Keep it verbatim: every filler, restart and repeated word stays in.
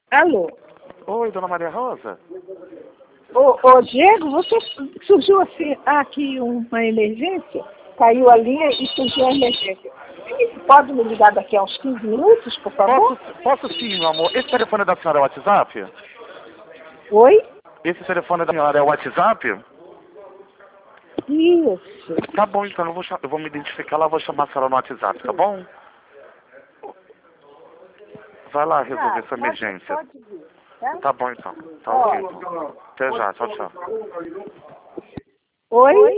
Alô? Oi, dona Maria Rosa? Ô, ô Diego, você surgiu assim, aqui uma emergência, caiu a linha e surgiu a emergência. Você pode me ligar daqui a uns quinze minutos, por favor? Posso, posso sim, meu amor. Esse telefone da senhora é o WhatsApp? Oi? Esse telefone da senhora é o WhatsApp? Isso. Tá bom, então eu vou, cha- eu vou me identificar lá, vou chamar a senhora no WhatsApp, tá bom? Vai lá resolver Tá, sua pode, emergência. pode vir, tá? Tá bom então. Tá ok então. Até já, tchau, tchau. Oi?